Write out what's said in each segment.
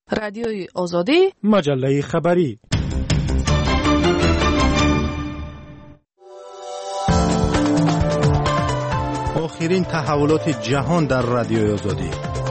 رادیوی آزادی، مجله خبری. آخرین تحولات جهان در رادیوی آزادی.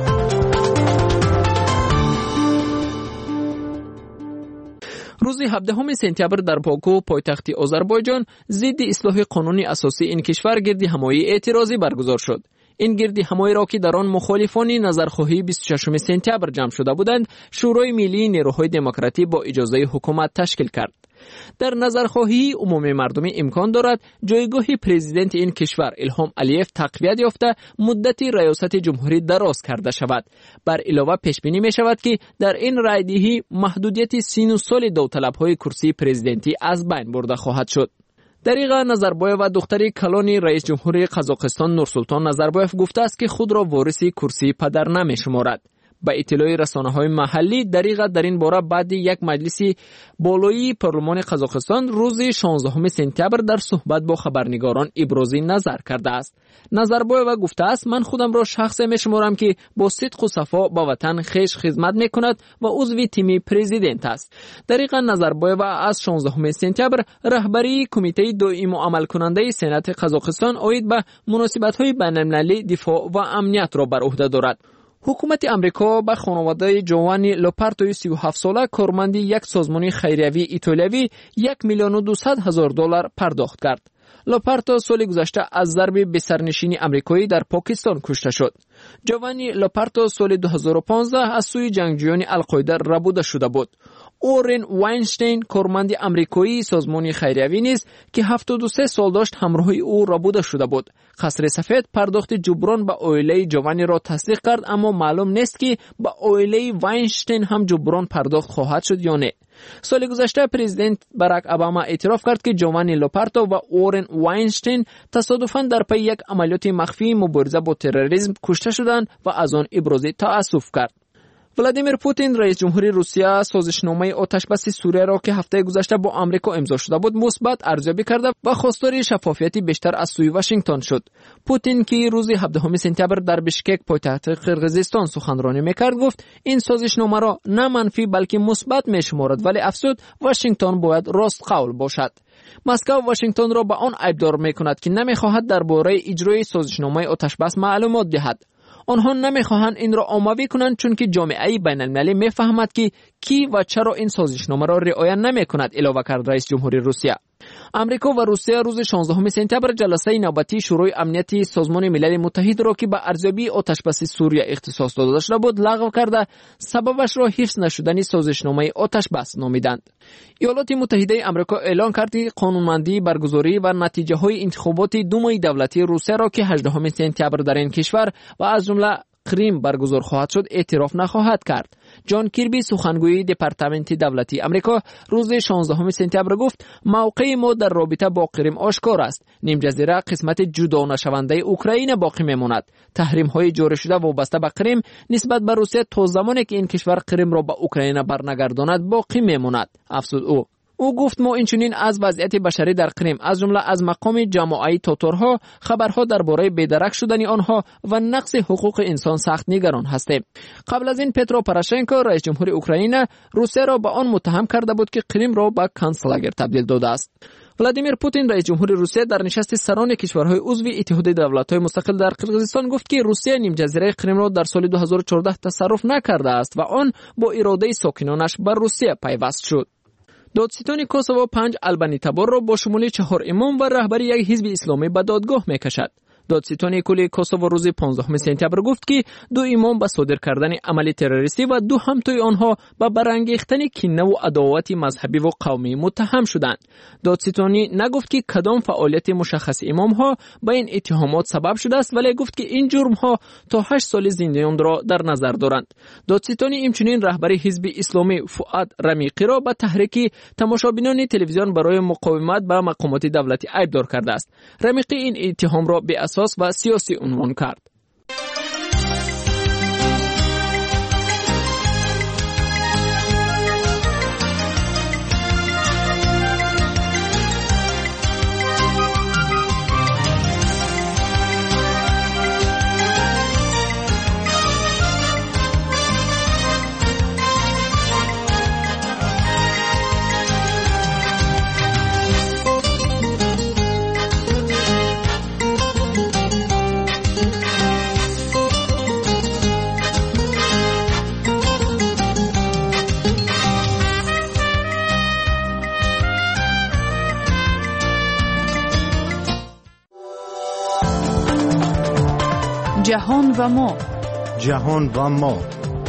روز 17 سپتامبر در باکو پایتخت آذربایجان ضد اصلاح قانون اساسی این کشور گردی همایی اعتراضی برگزار شد. این گردی همایی را که در آن مخالفان نظرخواهی 26 سپتامبر جمع شده بودند، شورای ملی نیروهای دموکراتی با اجازه حکومت تشکیل کرد. در نظرخواهی عمومی مردمی امکان دارد جایگاه پرزیدنت این کشور الهام علیف تقویت یافته مدت ریاست جمهوری دراز کرده شود. بر علاوه پیش بینی می شود که در این رایدهی محدودیت سن و سال داوطلب‌های کرسی پرزیدنتی از بین برده خواهد شد. دریغا نظربایف و دختری کلانی رئیس جمهوری قزاقستان نورسولطان نظربایف گفته است که خود را وارث کرسی پدر نمی شمارد. به اطلاع رسانه‌های محلی دریغا در این باره بعد یک مجلس بالایی پارلمان قزاقستان روز 16 سپتامبر در صحبت با خبرنگاران ابراز نظر کرده است. نظربایف گفته است من خودم را شخصی می‌شمارم که با صدق و صفا با وطن خویش خدمت می‌کند و عضو تیم پرزیدنت است. دریغا نظربایف از 16 سپتامبر رهبری کمیته دائم و عمل کننده سنات قزاقستان عاید به مناسبت‌های بین‌المللی دفاع و امنیت را بر عهده دارد. حکومت امریکا به خانواده جوانی لوپارتو 37 ساله کارمند یک سازمان خیریوی ایتالیایی $1,200,000 پرداخت کرد. لوپارتو سال گذشته از ضرب به سرنشین امریکایی در پاکستان کشته شد. جوانی لوپارتو سال 2015 از سوی جنگجویان القاعده ربوده شده بود. اورن واینشتین کارمند امریکایی سازمان خیریوی نیز که 73 سال داشت همراه او ربوده شده بود. قصر سفید پرداخت جبران به عائله جوانی را تصدیق کرد، اما معلوم نیست که به عائله واینشتین هم جبران پرداخت خواهد شد یا نه. سال گذشته پرزیدنت باراک اوباما اعتراف کرد که جوانی لوپارتو و اورن واینشتین تصادفاً در پی یک عملیات مخفی مبارزه با تروریسم کشته شدند و از آن ابراز تأسف کرد. ولادیمیر پوتین رئیس جمهوری روسیه سازشنامه آتشبس سوریه را که هفته گذشته با آمریکا امضا شده بود مثبت ارزیابی کرده و خواستار شفافیت بیشتر از سوی واشنگتن شد. پوتین که روز 17 سپتامبر در بشکک پایتخت قرقیزستان سخنرانی میکرد گفت این سازشنامه را نه منفی بلکه مثبت میشمارد، ولی افزود واشنگتن باید راست قول باشد. مسکو واشنگتن را به آن ایبدار میکند که نمیخواهد درباره اجرای سازشنامه آتشبس معلومات دهد. آنها نمیخواهند این را عمومی کنند چون که جامعه بین المللی میفهمد که کی و چرا این سازشنامه را رعایت نمیکند، اضافه کرد رئیس جمهوری روسیه. امریکا و روسیه روز 16 سپتامبر جلسه نوبتی شورای امنیتی سازمان ملل متحد را که به ارزیابی آتشبس سوریه اختصاص داده شده بود لغو کرده، سببش را حفظ نشدن سازشنامه آتشبس نامیدند. ایالات متحده آمریکا اعلان کرد که قانونمندی برگزاری و نتیجه های انتخابات دومای دولتی روسیه را که 18 سپتامبر در این کشور و از جمله کریم برگزار خواهد شد اعتراف نخواهد کرد. جان کیربی سخنگوی دپارتمنت دولتی آمریکا روز 16 سپتامبر گفت موقع ما در رابطه با کریم آشکار است. نیم جزیره قسمت جدا نشونده اوکراین باقی میماند. تحریم های جاری شده وابسته به کریم نسبت به روسیه تا زمانی که این کشور کریم را به اوکراین برنگرداند باقی میماند، افزود او گفت ما اینچنین از وضعیت بشری در کریم از جمله از مقام جماعی تاتارها خبرها درباره بی‌درک شدن آنها و نقض حقوق انسان سخت نگران هستیم. قبل از این پترو پروشنکو رئیس جمهور اوکراین روسیه را به آن متهم کرده بود که کریم را به کنسلاگر تبدیل داده است. ولادیمیر پوتین رئیس جمهور روسیه در نشست سران کشورهای عضو اتحاد دولت‌های مستقل در قرقیزستان گفت که روسیه نیم جزیره کریم را در سال 2014 تصرف نکرده است و آن با اراده ساکنانش بر روسیه پیوست شد. دادستان کوسوو 5 البانی تبار را با شمول 4 امام و رهبری یک حزب اسلامی به دادگاه میکشد. دادستان کل کوسوو روز 15 سپتامبر گفت که 2 امام به صادر کردن عمل تروریستی و 2 همتای آنها به برانگیختن کینه و عداوت مذهبی و قومی متهم شدند. دادستانی نگفت که کدام فعالیت مشخص امام ها به این اتهامات سبب شده است، ولی گفت که این جرم ها تا 8 سال زندان را در نظر دارند. دادستانی همچنین رهبری حزب اسلامی فؤاد رمیقی را به تحریک تماشابینان تلویزیون برای مقاومت به مقامات دولتی ایبدار کرده است. رمیقی این اتهام را به اساس و سیاسی عنوان کرد. جهان و ما. جهان و ما.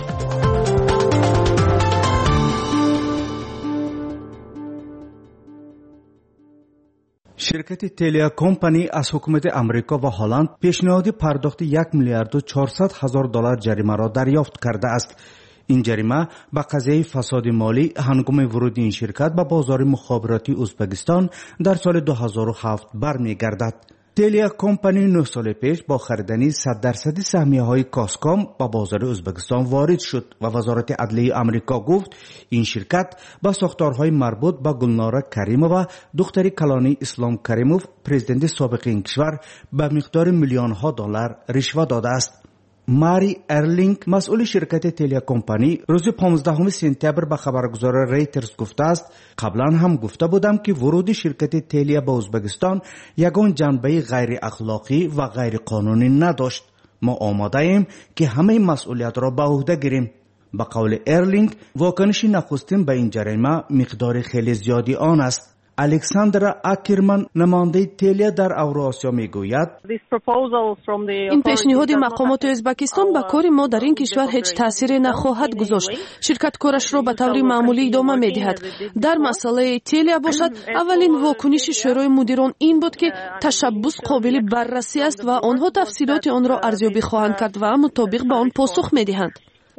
شرکت تلیا کمپانی از حکومت امریکا و هلند پیشنهاد پرداخت 1 میلیارد و 400 هزار دلار جریمه را دریافت کرده است. این جریمه به قضیه فساد مالی هنگام ورود این شرکت به بازار مخابراتی ازبکستان در سال 2007 برمیگردد. تلیا کمپانی 9 سال پیش با خریدن 100% سهمیه‌های کاسکام به بازار ازبکستان وارد شد و وزارت عدلیه آمریکا گفت این شرکت با ساختارهای مربوط به گلناره کریمووا دختر کلانی اسلام کریموف پرزیدنت سابق این کشور به مقدار میلیون‌ها دلار رشوه داده است. ماری ارلینگ مسئول شرکت تلیا کمپانی روز 15 سپتامبر به خبرگزار ریترز گفته است قبلا هم گفته بودم که ورود شرکت تلیا به ازبکستان یگان جنبه غیر اخلاقی و غیر قانونی نداشت. ما آماده ایم که همه مسئولیت را به عهده گیریم. به قول ارلینگ واکنش نخستین به این جریمه مقدار خیلی زیادی آن است. الکساندرا اکرمن نماینده تلیا در اوراسیا میگوید این پیشنهاد مقامات ازبکستان به کار ما در این کشور هیچ تأثیری نخواهد گذاشت. شرکت کارش را به طور معمولی ادامه میدهد. در مسئله تلیا باشد اولین واکنش شورای مدیران این بود که تشبث قابل بررسی است و آنها تفصیلات آن را ارزیابی خواهند کرد و مطابق به آن پاسخ میدهند.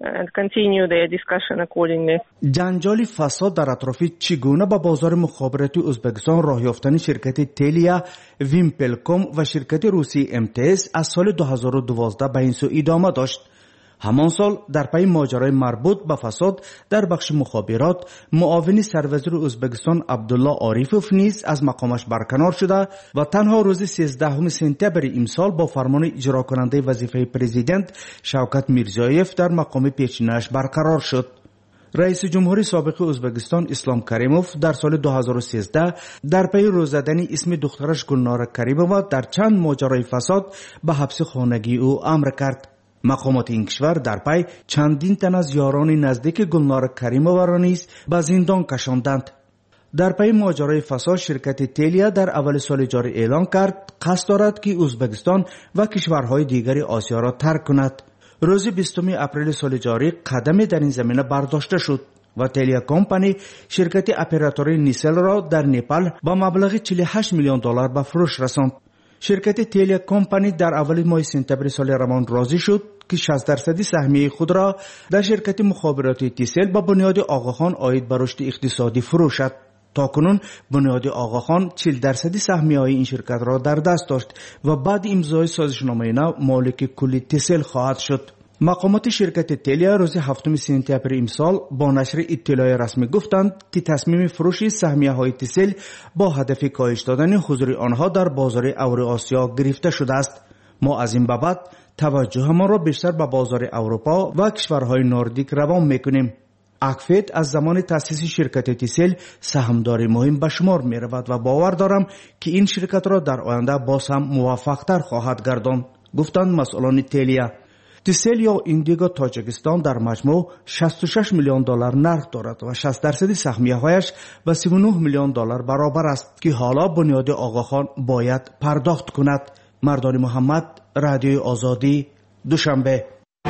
جنجال فساد در اطراف چگونه به بازار مخابراتی ازبکستان راه یافتن شرکت تلیا، ویمپلکوم و شرکت روسی MTS از سال 2012 به این سو ادامه داشت. همان سال در پی ماجرای مربوط به فساد در بخش مخابرات معاون سروزیر ازبکستان عبدالله عاریفوف نیز از مقامش برکنار شده و تنها روز 13 سپتامبر امسال با فرمان اجرا کننده وظیفه پرزیدنت شوکت میرزیویف در مقام پیشینه‌اش برقرار شد. رئیس جمهور سابق ازبکستان اسلام کریموف در سال 2013 در پی روز زدن اسم دخترش گلناره کریمووا در چند ماجرای فساد به حبس خانگی او امر کرد. مقامات این کشور در پی چندین تن از یاران نزدیک گلناره کریمووا را نیز به زندان کشاندند. در پی ماجرای فساد شرکت تلیا در اول سال جاری اعلان کرد قصد دارد که ازبکستان و کشورهای دیگر آسیا را ترک کند. روز 20 اپریل سال جاری قدمی در این زمینه برداشته شد و تلیا کمپانی شرکت اپراتور نیسل را در نپال با مبلغ 48 میلیون دلار به فروش رساند. شرکت تلیا کمپانی در اول ماه سپتامبر سال روان راضی شد که 60% سهمیه خود را در شرکت مخابراتی تیسل با بنیاد آقاخان عاید به رشد اقتصادی فروشد. تاکنون بنیاد آقاخان 40% سهمیه‌های این شرکت را در دست داشت و بعد امضای سازشنامه نو مالک کلی تیسل خواهد شد. مقامات شرکت تلیا روز 7 سپتامبر امسال با نشر اطلاع رسمی گفتند که تصمیم فروش سهمیه‌های تیسل با هدف کاهش دادن حضور آنها در بازار اوراسیا گرفته شده است. ما از این بابت توجه ما را بیشتر به بازار اروپا و کشورهای نوردیک روان می‌کنیم. اکفید از زمان تأسیس شرکت تیسل سهامدار مهم به شمار می رود و باور دارم که این شرکت را در آینده باز هم موفق‌تر خواهد گرداند، گفتند مسئولان تلیا. تیسل یا ایندیگو تاجیکستان در مجموع 66 میلیون دلار نرخ دارد و 60% سهمیه‌هایش به 39 میلیون دلار برابر است که حالا بنیاد آقاخان باید پرداخت کند. مردان محمد، رادیوی آزادی، دوشنبه.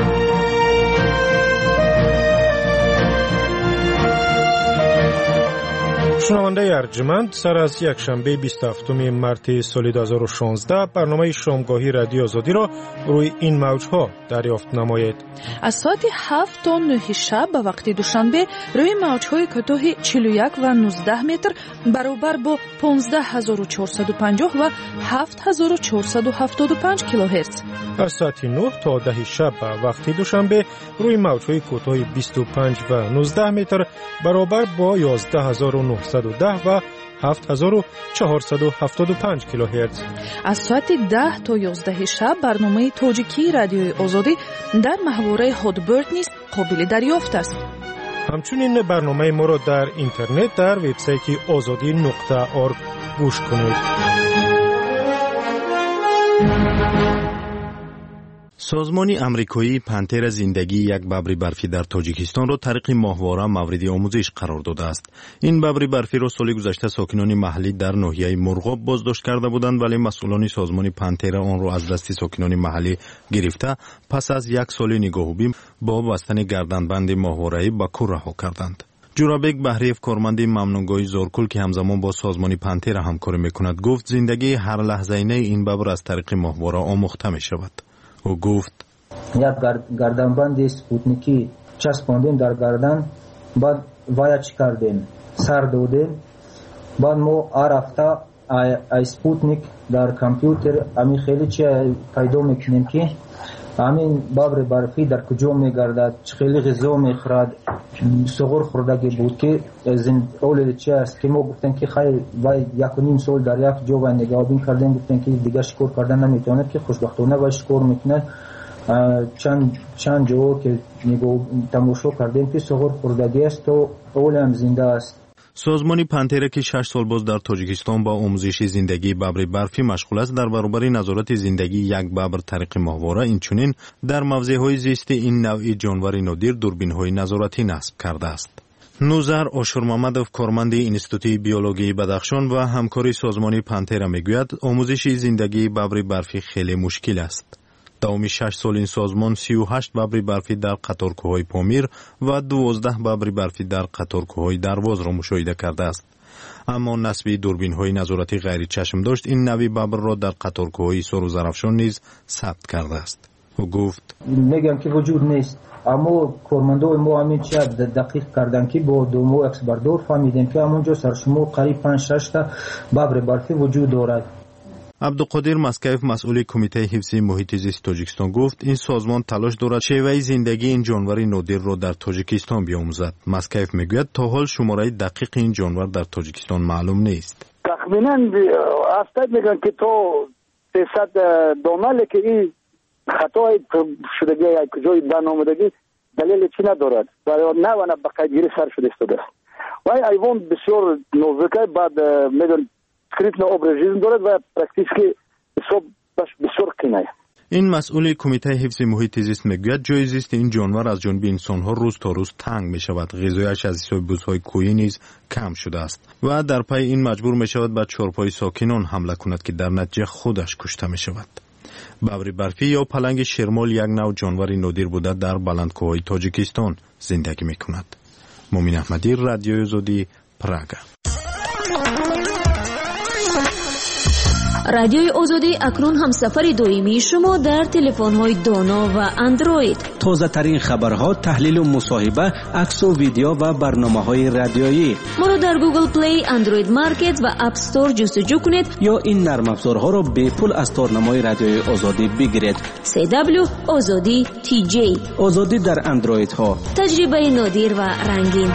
شنونده ارجمند، سر از یک شنبه 27 مارس سال 2016 برنامه شامگاهی رادیو آزادی را روی این موجها دریافت نمایید. از ساعت 7 تا 9 شب به وقت دوشنبه روی موجهای کوتاه 41 و 19 متر برابر با 15450 و 7475 کیلوهرتز. از ساعت 9 تا 10 شب به وقت دوشنبه روی موجهای کوتاه 25 و 19 متر برابر با 11910 و 7475 کیلوهرتز. از ساعت 10 تا 11 شب برنامه تاجیکی رادیوی آزادی در محوره هادبرد نیز قابل دریافت است. همچنین برنامه ما را در اینترنت در وبسایت azadi.org گوش کنید. سازمان امریکایی پنتر زندگی یک ببر برفی در تاجیکستان را طریق ماهواره مورد آموزش قرار داده است. این ببر برفی را سال گذشته ساکنان محلی در ناحیه مرغاب بازداشت کرده بودند، ولی مسئولان سازمان پنتر آن را از دست ساکنان محلی گرفته پس از یک سال نگاهوبی با بستن گردنبند ماهواره‌ای به کور رها کردند. جورابک بهریف کارمند ممنونگاه زارکل که همزمان با سازمان پنتر همکاری میکند گفت زندگی هر لحظه‌ای این ببر از طریق ماهواره آموخته می شود. او گفت یک گردنبند سپوتنیکی چسباندیم در گردن، بعد وایچ کردیم، سر دادیم، بعد ما هر هفته سپوتنیک در کامپیوتر همین خیلی چی پیدا میکنیم که همین ببر برفی در کجا میگردد، خیلی غذا میخورد، سغور خوردگی بود که اول چی است که ما گفتن که خیلی وای 1.5 سال در یک جا و نگاهبین کردیم، گفتن که دیگه شکار کردن نمیتونه که خوشبختانه و شکار میکنه. چند جا که نگاه تماشا کردیم که سغور خوردگی است و اول هم زنده است. سازمان پنتر که 6 سال باز در تاجیکستان با آموزش زندگی ببر برفی مشغول است، در برابر نظارت زندگی یک ببر طریق ماهواره اینچنین در موضع‌های زیست این نوع جانور نادر دوربین‌های نظارتی نصب کرده است. نوزر آشور محمدوف کارمند انستیتوت بیولوژی بدخشان و همکار سازمان پنتر میگوید آموزش زندگی ببر برفی خیلی مشکل است. دوام 6 سال این سازمان 38 ببر برفی در قطار کوههای پامیر و 12 ببر برفی در قطار کوههای درواز را مشاهده کرده است. اما نصب دوربین‌های نظارتی غیر چشم داشت این نوع ببر را در قطار کوههای سر و زرافشان نیز ثبت کرده است. او گفت میگم که وجود نیست، اما کارمندای ما همین چه دقیق کردن که با دومو اکس بردار فهمیدیم که همونجا سرشمار قریب 5-6 تا ببر برفی وجود دارد. عبدالقادر مسکیف مسئول کمیته حفظ محیط زیست تاجیکستان گفت این سازمان تلاش دارد شیوه زندگی این جانور نادر را در تاجیکستان بیاموزد. مسکیف میگوید تا حال شماره دقیق این جانور در تاجیکستان معلوم نیست. تخمینا استاد میگن که تو 300 دانه که این خطای شدگی یا کجای برنامه‌دگی دلیل چی ندارد و نه و نه بقیدگیری سر شده است. و ایوان بسیار نوزکه بعد میدون کریتنا ابرژیزم دارد و پرکتیسکی بسیار قینه. این مسئول کمیته حفظ محیط زیست میگوید جای زیست این جانور از جانب انسان‌ها روز تا روز تنگ می شود. غذایش از بوس‌های کوهی نیز کم شده است و در پی این مجبور می شود به چارپای ساکنان حمله کند که در نتیجه خودش کشته می شود. ببر برفی یا پلنگ شرمال یک نوع جانور نادر بوده در بلندکوههای تاجیکستان زندگی می کند. مومن احمدی، رادیو آزادی، پراگ. رادیوی آزادی اکنون هم سفر دائمی شما در تلفن‌های دانا و اندروید. تازه ترین خبرها، تحلیل و مصاحبه، عکس و ویدیو و برنامه‌های رادیویی. ما را در گوگل پلی، اندروید مارکت و اپ استور جستجو کنید یا این نرم افزارها را به پول از تارنمای رادیوی آزادی بگیرید. CW آزادی TJ. آزادی در اندروید ها. تجربه نادر و رنگین.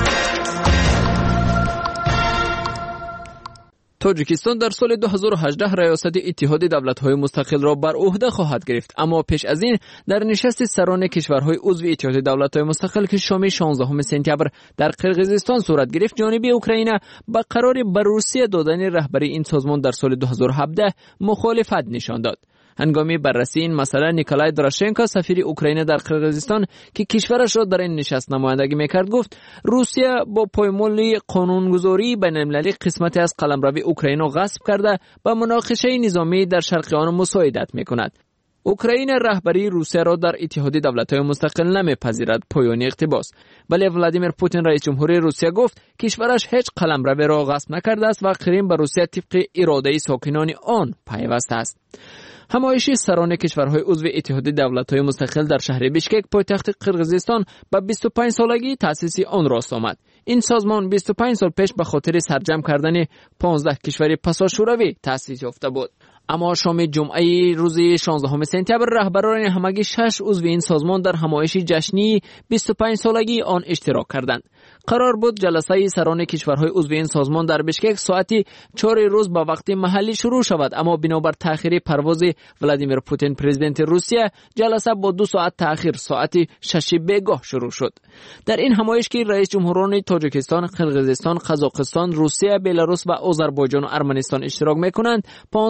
تاجیکستان در سال 2018 ریاست اتحاد دولت‌های مستقل را بر عهده خواهد گرفت، اما پیش از این در نشست سران کشورهای عضو اتحاد دولت‌های مستقل که شام 16 سپتامبر در قرقیزستان صورت گرفت، جانب اوکراین با قرار به روسیه دادن رهبری این سازمان در سال 2017 مخالفت نشان داد. هنگامی بررسی این مسئله نیکولای دراشنکو سفیر اوکراین در قرقیزستان که کشورش را در این نشست نمایندگی میکرد گفت روسیه با پایمال قانونگذاری بین‌المللی قسمتی از قلمرو اوکراین را غصب کرده و مناقشه نظامی در شرق آن مساعدت میکند. اوکراین رهبری روسیه را در اتحاد دولت‌های مستقل نمیپذیرد، پایان اقتباس. ولی ولادیمیر پوتین رئیس جمهوری روسیه گفت کشورش هیچ قلمرو را غصب نکرده است و کریم به روسیه طبق اراده ساکنان آن پیوسته است. همایش سران کشورهای عضو اتحاد دولت‌های مستقل در شهر بیشکک پایتخت قرقیزستان به 25 سالگی تأسیس آن راست آمد. این سازمان 25 سال پیش به خاطر سرجم کردن 15 کشور پسا شوروی تأسیس یافته بود. اما شام جمعه روز 16 سپتامبر رهبران همگی 6 عضو این سازمان در همایش جشنی 25 سالگی آن اشتراک کردند. قرار بود جلسه سران کشورهای عضو این سازمان در بیشکک ساعت 4 روز با وقت محلی شروع شود، اما بنابر تأخیر پرواز ولادیمیر پوتین پرزیدنت روسیه جلسه با 2 ساعت تأخیر ساعت 6 بیگاه شروع شد. در این همایش که رئیس جمهوران تاجیکستان، قرقیزستان، قزاقستان، روسیه، بلاروس و آذربایجان و ارمنستان اشتراک میکنند، 15 مسئله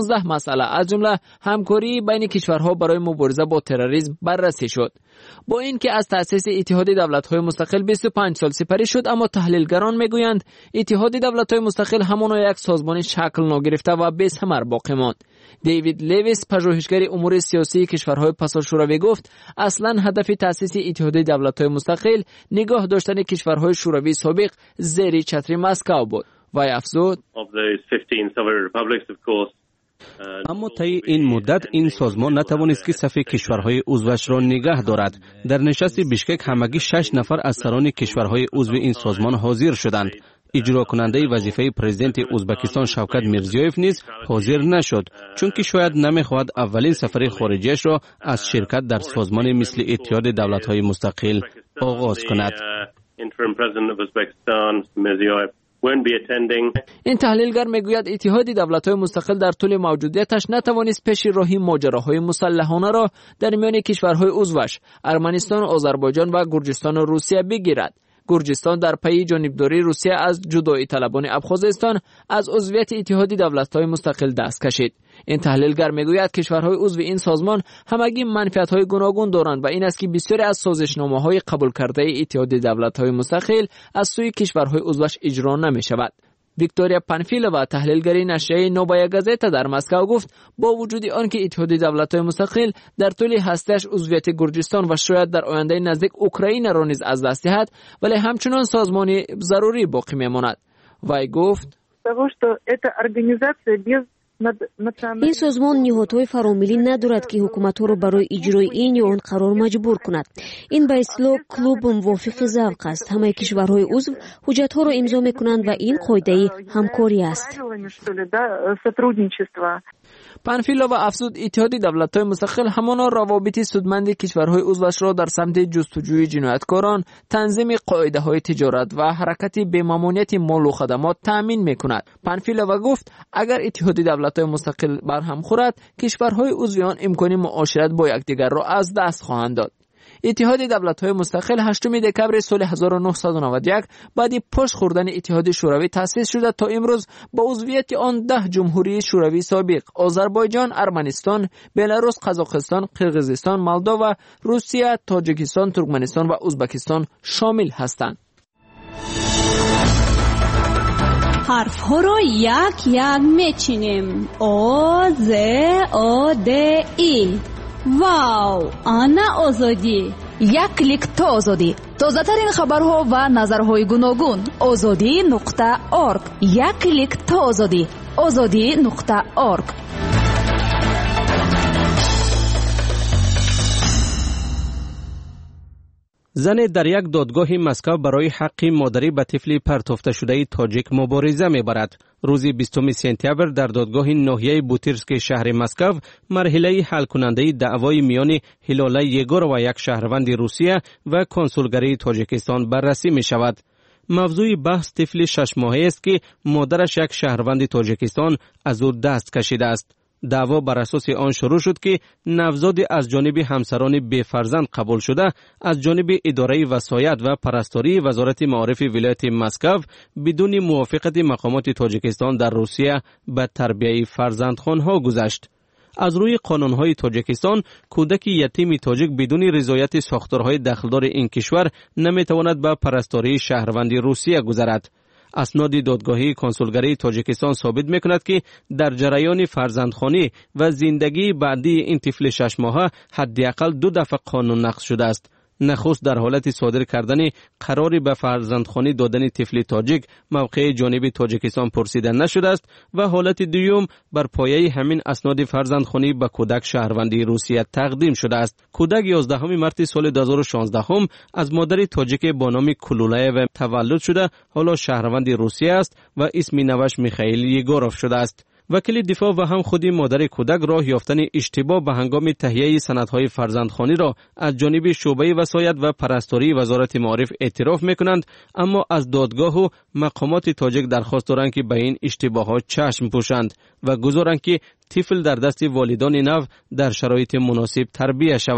مسئله از جمله همکاری بین کشورها برای مبارزه با تروریسم بررسی شد. با اینکه از تأسیس اتحاد دولت‌های مستقل 25 سال سپری شد، اما تحلیلگران میگویند اتحاد دولت‌های مستقل همانا یک سازمان شکل نگرفته و بی‌ثمر باقی ماند. دیوید لیویس، پژوهشگر امور سیاسی کشورهای پساشوروی، گفت اصلا هدف تأسیس اتحاد دولت‌های مستقل نگاه داشتن کشورهای شوروی سابق زیر چتر مسکو بود. و افزود اما طی این مدت این سازمان نتوانست که صف کشورهای عضوش را نگه دارد. در نشست بیشکک همگی 6 نفر از سران کشورهای عضو این سازمان حاضر شدند. اجرا کننده وظیفه پرزیدنت ازبکستان شوکت میرزیویف نیز حاضر نشد، چون که شاید نمیخواهد اولین سفر خارجیش را از شرکت در سازمان مثل اتحاد دولت‌های مستقل آغاز کند. این تحلیلگر میگوید اتحاد دولت‌های مستقل در طول موجودیتش نتوانست پیش راهی ماجراهای مسلحانه را در میان کشورهای عضوش ارمنستان، آذربایجان و گرجستان و روسیه بگیرد. گرجستان در پی جانبداری روسیه از جدایی طلبان ابخازستان از عضویت اتحاد دولت‌های مستقل دست کشید. این تحلیلگر میگوید کشورهای عضو این سازمان همگی منفعت‌های گوناگون دارند و این است که بسیاری از سازشنامه‌های قبول کرده اتحاد دولت‌های مستقل از سوی کشورهای عضوش اجرا نمی‌شود. ویکتوریا پانفیلووا، تحلیلگر نشریه نووایا گازتا در مسکو، گفت با وجود آنکه اتحاد دولت‌های مستقل در طول هسته‌اش عضویت گرجستان و شاید در آینده نزدیک اوکراین را نیز از دست دهد، ولی همچنان سازمانی ضروری باقی می‌ماند. وی گفت این سازمان نهادهای فراملی ندارد که حکومت‌ها را برای اجرای این یا آن قرار مجبور کند. این به اصطلاح کلوب موافق ذوق است. همه کشورهای عضو حجت‌ها را امضا می‌کنند و این قاعده همکاری است. پانفیلووا افزود اتحاد دولت‌های مستقل همانا روابط سودمند کشورهای عضوش را در سمت جستجوی جنایتکاران، تنظیم قاعده‌های تجارت و حرکت بی‌ممانعت مال و خدمات تأمین می‌کند. پانفیلووا گفت اگر اتحاد دولت‌های مستقل برهم خورد، کشورهای عضو آن امکان معاشرت با یکدیگر را از دست خواهند داد. اتحاد دولت‌های مستقل 8 دکمبر سال 1991 بعد پشت خوردن اتحاد شوروی تأسیس شده تا امروز با عضویت آن 10 جمهوری شوروی سابق آذربایجان، ارمنستان، بلاروس، قزاقستان، قرقیزستان، مولداوا، روسیه، تاجیکستان، ترکمنستان و ازبکستان شامل هستند. حرف ها رو یک یک میچینیم. آ ز آ د ای. واو، آنا آزادی. یک کلیک تا آزادی. تازه ترین خبرها و نظرهای گوناگون. azadi.org. یک کلیک تا آزادی. azadi.org. زن در یک دادگاه مسکو برای حق مادری به طفل پرتافته شده تاجیک مبارزه می‌برد. روز 20 سپتامبر در دادگاه ناحیه بوتیرسک شهر مسکو مرحله حل کننده دعوای میان هلاله یگور و یک شهروند روسیه و کنسولگری تاجیکستان بررسی می شود. موضوع بحث طفل 6 ماهه است که مادرش یک شهروند تاجیکستان از او دست کشیده است. دعوا بر اساس آن شروع شد که نوزاد از جانب همسران بی‌فرزند قبول شده از جانب اداره وصایت و پرستاری وزارت معارف ولایت مسکو بدون موافقت مقامات تاجیکستان در روسیه به تربیت فرزندخوانها گذشت. از روی قانونهای تاجیکستان کودک یتیم تاجیک بدون رضایت ساختارهای داخلدار این کشور نمیتواند به پرستاری شهروند روسیه گذرد. اسناد دادگاهی کنسولگری تاجیکستان ثابت میکند که در جریان فرزندخوانی و زندگی بعدی این طفل 6 ماهه حداقل 2 دفعه قانون نقض شده است. نخست در حالت صادر کردن قراری به فرزندخوانی دادن طفل تاجیک موقع جانب تاجیکستان پرسیده نشده است و حالت دوم بر پایه همین اسناد فرزندخوانی به کودک شهروندی روسیه تقدیم شده است. کودک 11 مارس سال 2016 از مادر تاجیک با نام کلولایو تولد شده، حالا شهروند روسیه است و اسم نوش میخائیل یگوروف شده است. وکیل دفاع و هم خودی مادر کودک راه یافتن اشتباه به هنگام تهیه سندهای فرزندخوانی را از جانب شعبه وصایت و پرستاری وزارت معارف اعتراف میکنند، اما از دادگاه و مقامات تاجیک درخواست دارند که به این اشتباهات چشم پوشند و گذارند که طفل در دست والدان نو در شرایط مناسب تربیت شود.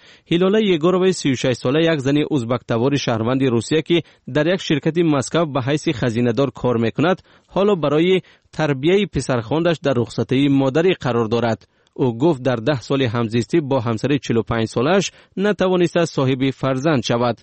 هیلالا یگورова 36 ساله یک زن ازبک‌تبار شهروند روسیه که در یک شرکت مسکو به حیث خزینه‌دار کار میکند حالا برای تربیت پسرخواندش در رخصتی مادری قرار دارد. او گفت در 10 سال همزیستی با همسر 45 سالش نتوانسته صاحب فرزند شود.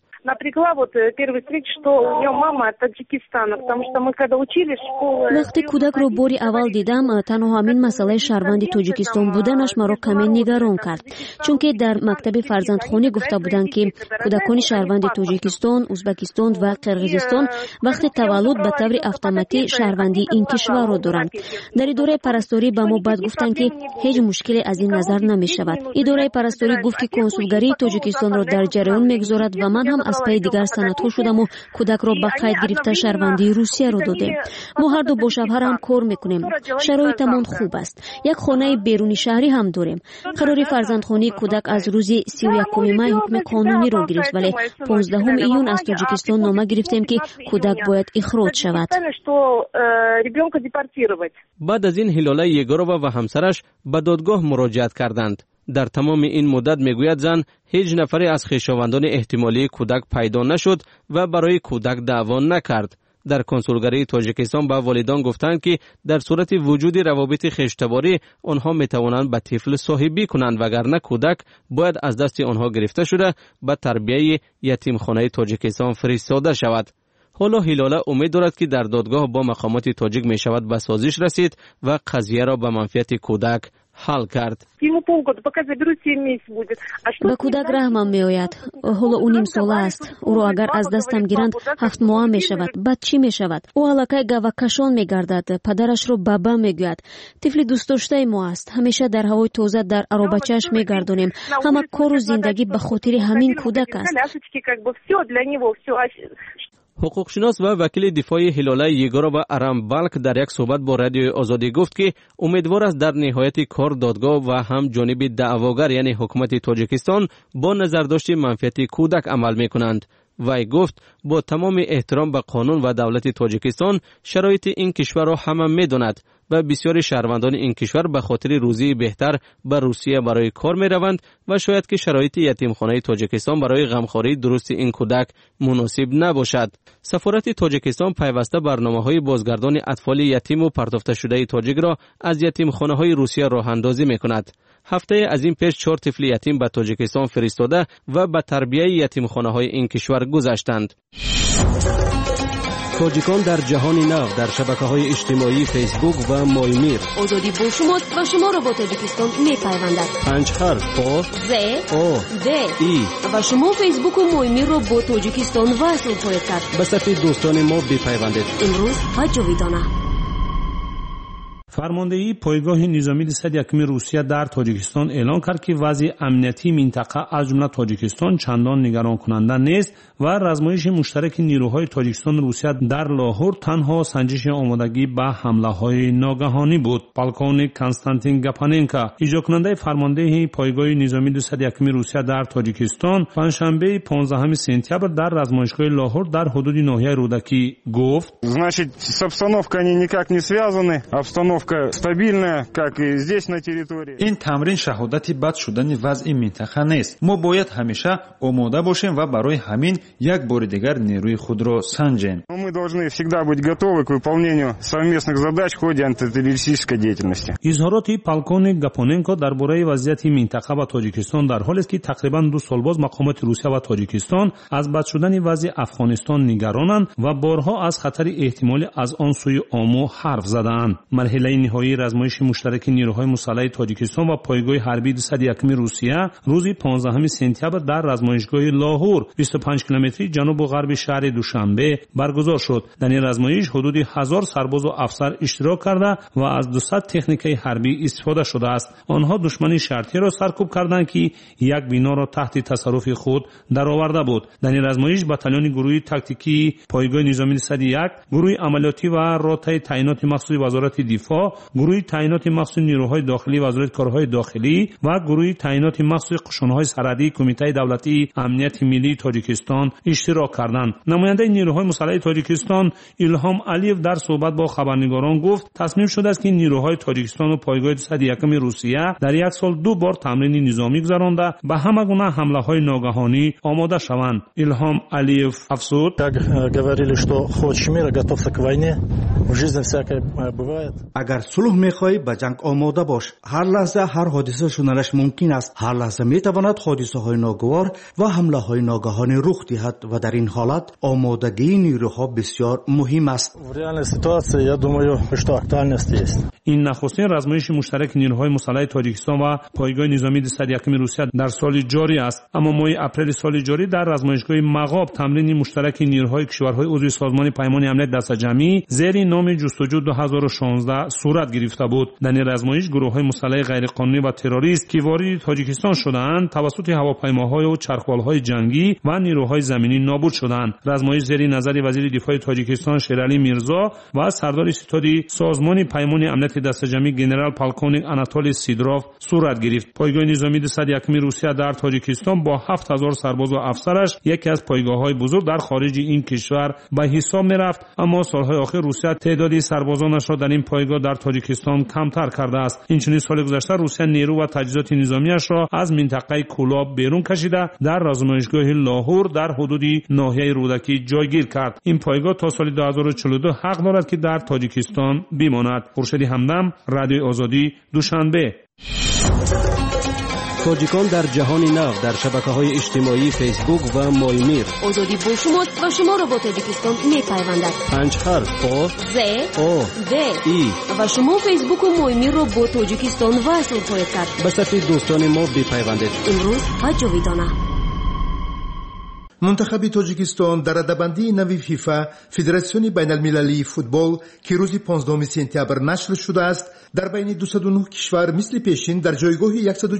وقتی کودک رو باری اول دیدم تنها همین مسئله شهروند تاجیکستان بودنش مرا کمی نگران کرد، چون که در مکتب فرزندخوانی گفته بودند که کودکان شهروند تاجیکستان، ازبکستان و قرقیزستان وقتی تولد به طور اتوماتیک شهروندی این کشور را دارند. در اداره پرستاری به ما بعد گفتند که هیچ مشکلی از این نظر نمی شود. اداره پرستاری گفت که کنسولگری تاجیکستان را در جریان میگذارد و من هم از پای دیگر سندها شدم و کودک را به قید گرفته شهروندی روسیه را دادیم. ما هر دو با شوهرم کار میکنیم. شرایطمان خوب است. یک خانه بیرونی شهری هم داریم. قرار فرزندخوانی کودک از روز 31 می حکم قانونی را گرفت، ولی 15 ایون از تاجیکستان نامه گرفتیم که کودک باید اخراج شود. بعد از این هیلالا یگورова و همسرش به دادگاه مراجعت کردند. در تمام این مدت میگوید زن هیچ نفری از خویشاوندان احتمالی کودک پیدا نشد و برای کودک دعوا نکرد. در کنسولگری تاجیکستان به والدان گفتند که در صورت وجود روابط خیشتباری آنها میتوانند به طفل صاحبی کنند، وگرنه کودک باید از دست آنها گرفته شده به تربیت یتیمخانه تاجیکستان فرستاده شود. حالا هیلالا امید دارد که در دادگاه با مقامات تاجیک می شود به سازش رسید و قضیه را به منفعت کودک حل کرد. به کودک رحمم می آید. حالا او نیم ساله است. او را اگر از دستم گیرند 7 ماه می شود. بعد چی می شود؟ او علاقه گوکشان می گردد. پدرش را بابا می گوید. طفل دوست داشته ما است. همیشه در هوای تازه در آروبچه‌اش می گردونیم. همه کار و زندگی به خاطر همین کودک است. حقوقشناس و وکیل دفاع هیلالا یگورova ارام بالک در یک صحبت با رادیو آزادی گفت که امیدوار است در نهایت کار دادگاه و هم جانب دعواگر یعنی حکومت تاجیکستان با نظرداشت منفعت کودک عمل می کنند. وی گفت با تمام احترام به قانون و دولت تاجیکستان شرایط این کشور را همه می داند و بسیاری شهروندان این کشور به خاطر روزی بهتر به روسیه برای کار می روند و شاید که شرایط یتیمخانه تاجیکستان برای غمخواری درست این کودک مناسب نباشد. سفارت تاجیکستان پیوسته برنامه‌های بازگردان اطفال یتیم و پرتافته شده تاجیک را از یتیمخانه‌های روسیه راه اندازی می کند. هفته از این پیش 4 طفل یتیم به تاجیکستان فرستاده و به تربیت یتیمخانه‌های این کشور گذاشتند. تاجیکان در جهان نو در شبکه‌های اجتماعی فیسبوک و مایمیر. آزادی با شماست و شما را با تاجیکستان می‌پیوندد. 5 حرف با ز او د ای و شما فیسبوک و مایمیر را با تاجیکستان وصل خواهید کرد. به صفحه دوستان ما بپیوندید. امروز و جاویدانه. فرماندهی پایگاه نظامی 201 روسیه در تاجیکستان اعلام کرد که وضع امنیتی منطقه از جمله تاجیکستان چندان نگران کننده نیست و رزمایش مشترک نیروهای تاجیکستان و روسیه در لاهور تنها سنجش آمادگی به حمله‌های ناگهانی بود. پالکونیک کنستانتین گاپاننکا اجرا کننده فرماندهی پایگاه نظامی 201 روسیه در تاجیکستان پنجشنبه 15 سپتامبر در رزمایشگاه لاهور در حدود ناحیه رودکی گفت: значит с обстановкой они никак не связаны. این تمرین شهادتی بد شدن وضع منطقه نیست. ما باید همیشه آماده باشیم و برای همین یک بار دیگر نیروی خود را سنجیم. Мы должны всегда быть готовы к выполнению совместных задач в ходе антитеррористической деятельности. اظهارات پالکونیک گاپاننکا درباره وضعیت منطقه و تاجیکستان در حالی است که تقریبا 2 سال باز مقامات روسیه و تاجیکستان از بد شدن وضع افغانستان نگرانند و بارها از خطر احتمالی از آن سوی آمو حرف زدند. مرحله نهایی رزمایش مشترک نیروهای مسلح تاجیکستان و پایگاه حربی 201 روسیه روز 15 سپتامبر در رزمایشگاه لاهور 25 کیلومتری جنوب و غرب شهر دوشنبه برگزار شد. در این رزمایش حدود 1000 سرباز و افسر اشتراک کرده و از 200 تکنیک حربی استفاده شده است. آنها دشمن شرطی را سرکوب کردند که یک بنا را تحت تصرف خود درآورده بود. در این رزمایش بتالون گروه تاکتیکی پایگاه نظامی 201 گروه عملیاتی و رتبه تعینات مخصوص وزارت دفاع نیروها، گروه تعیینات مخصوص نیروهای داخلی وزارت کارهای داخلی و گروه تعیینات مخصوص قشون‌های سرحدی کمیته دولتی امنیت ملی تاجیکستان اشتراک کردند. نماینده نیروهای مسلح تاجیکستان ایلهام علیف در صحبت با خبرنگاران گفت تصمیم شده است که نیروهای تاجیکستان و پایگاه 201 روسیه در یک سال 2 بار تمرین نظامی گذرانده به همه گونه حمله‌های ناگهانی آماده شوند. ایلهام علیف افزود: اگر صلح می‌خواهی به جنگ آماده باش. هر لحظه هر حادثه شدنش ممکن است. هر لحظه می‌تواند حادثه‌های ناگوار و حمله‌های ناگهانی رخ دهد و در این حالت آمادگی نیروها بسیار مهم است. این نخستین رزمایش مشترک نیروهای مسلح تاجیکستان و پایگاه نظامی 201 روسیه در سال جاری است. اما ماه اپریل سال جاری در رزمایشگاه مغاب تمرین مشترک نیروهای کشورهای عضو سازمان پیمان امنیت دست جمعی زیر نام جستجو 2016 صورت گرفته بود. در این رزمایش گروه‌های مسلح غیرقانونی و تروریست که وارد تاجیکستان شدند توسط هواپیماهای و چرخوال‌های جنگی و نیروهای زمینی نابود شدند. رزمایش زیر نظر وزیر دفاع تاجیکستان شیرعلی میرزا و سردار ستادی سازمان پیمان امنیت دست جمعی گنرال پالکونیک آناتولی سیدروف صورت گرفت. پایگاه نظامی 201 روسیه در تاجیکستان با 7000 سرباز و افسرش یکی از پایگاه‌های بزرگ در خارج این کشور به حساب می‌رفت، اما سال‌های اخیر روسیه تعداد سربازانش را در این پایگاه در تاجیکستان کمتر کرده است. اینچنین سال گذشته روسیه نیرو و تجهیزات نظامیش را از منطقه کولاب بیرون کشیده در رزمایشگاه لاهور در حدود ناحیه رودکی جایگیر کرد. این پایگاه تا سال 2042 حق دارد که در تاجیکستان بماند. خورشید همدم، رادیو آزادی، دوشنبه. تاجیکان در جهان نو در شبکه‌های اجتماعی فیسبوک و مایمیر. آزادی با شماست و شما را با تاجیکستان می‌پیوندد. 5 حرف آ ز آ د ای و شما فیسبوک و مایمیر را با تاجیکستان وصل خواهید کرد. به صفحه دوستان ما بپیوندید. امروز و جاویدانه. منتخب تاجیکستان در رده‌بندی نوی فیفا فدراسیون بین المللی فوتبال که روز 15 سپتامبر نشر شده است در بین 209 کشور مثل پیشین در جایگاه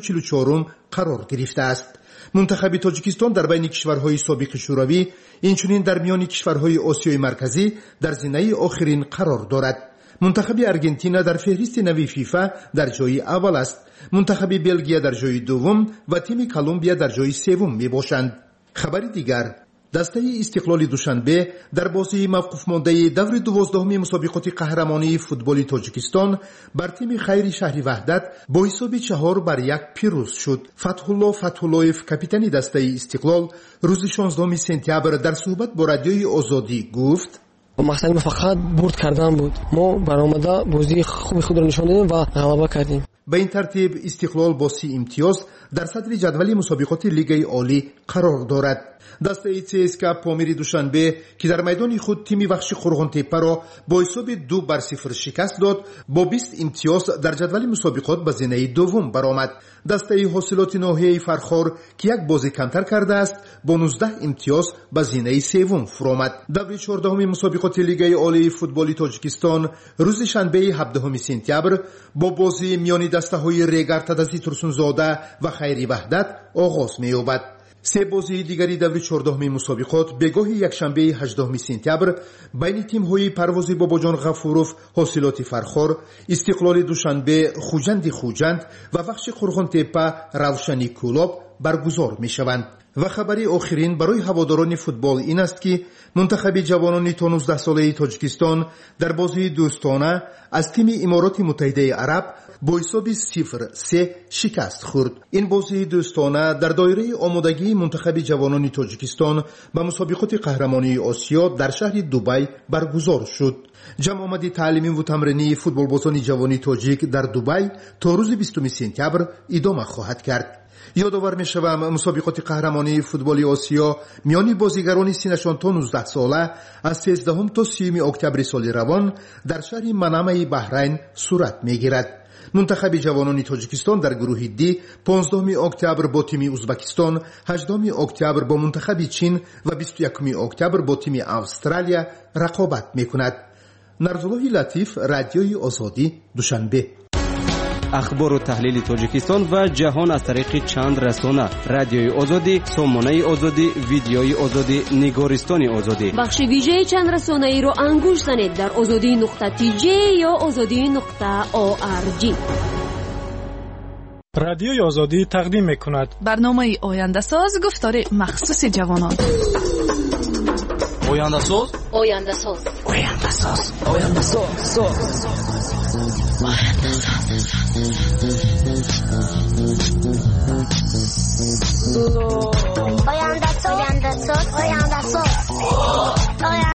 144 قرار گرفته است. منتخب تاجیکستان در بین کشورهای سابق شوروی اینچنین در میان کشورهای آسیای مرکزی در زینه آخرین قرار دارد. منتخب ارژانتین در فهرست نوی فیفا در جای اول است. منتخب بلژیک در جای دوم و تیم کلمبیا در جای سوم میباشند. خبری دیگر، دسته استقلال دوشنبه در بازی موقوف مانده دور 12 مسابقات قهرمانی فوتبال تاجیکستان بر تیم خیر شهر وحدت با حساب 4-1 پیروز شد. فتح‌الله فتح‌الله‌یف کاپیتان دسته استقلال روز 16 سپتامبر در صحبت با رادیوی آزادی گفت: مقصد ما فقط برد کردن بود. ما برآمده بازی خوبی خود را نشان دادیم و غلبه کردیم. به این ترتیب استقلال با 30 امتیاز در صدر جدول مسابقات لیگ عالی قرار دارد. دسته CSKA پامیر دوشنبه که در میدان خود تیم وحشی قرغن‌تپه را با حساب 2-0 شکست داد با 20 امتیاز در جدول مسابقات به زینه دوم برآمد. دسته حاصلات ناحیه فرخار که یک بازی کمتر کرده است با 19 امتیاز به زینه سوم فرآمد. دور 14 مسابقات لیگ عالی فوتبال تاجیکستان روز شنبه 17 سپتامبر با بازی میان دسته‌های ریگر تدسی ترسونزاده و خیری وحدت آغاز می‌یابد. سه بازی دیگری دور 14 مسابقات به گاه یکشنبه 18 سپتامبر بین تیم‌های پروازی باباجان غفوروف حاصلات فرخار، استقلال دوشنبه خوجند و بخش قرغن‌تپه روشنی کولاب برگزار می‌شوند. و خبری آخرین برای هواداران فوتبال این است که منتخب جوانان تا 19 ساله تاجیکستان در بازی دوستانه از تیم امارات متحده عرب با حساب 0-3 شکست خورد. این بازی دوستانه در دایره آمادگی منتخب جوانان تاجیکستان به مسابقات قهرمانی آسیا در شهر دبی برگزار شد. جمع آمد تعلیمی و تمرینی فوتبال بازان جوانی تاجیک در دبی تا روز 20 سپتامبر ادامه خواهد کرد. یادآور می‌شوم مسابقات قهرمانی فوتبال آسیا میان بازیگران سنشان تا 19 ساله از 13 تا 30 اکتبر سال روان در شهر منامه بحرین صورت می‌گیرد. منتخب جوانان تاجیکستان در گروه دی 15 اکتبر با تیم ازبکستان، 18 اکتبر با منتخب چین و 21 اکتبر با تیم استرالیا رقابت می‌کند. نرزالله لطیف، رادیوی آزادی، دوشنبه. اخبار و تحلیل تاجیکستان و جهان از طریق چند رسانه: رادیوی آزادی، سامانه آزادی، ویدیوی آزادی، نگارستان آزادی. بخش ویژه چند رسانه‌ای رو انگوش زنید در azadi.tj یا azadi.org. رادیوی آزادی تقدیم می‌کند برنامه آینده ساز، گفتار مخصوص جوانان. آینده ساز، آینده ساز، آینده ساز، آینده ساز، آینده ساز، آینده ساز، آینده ساز.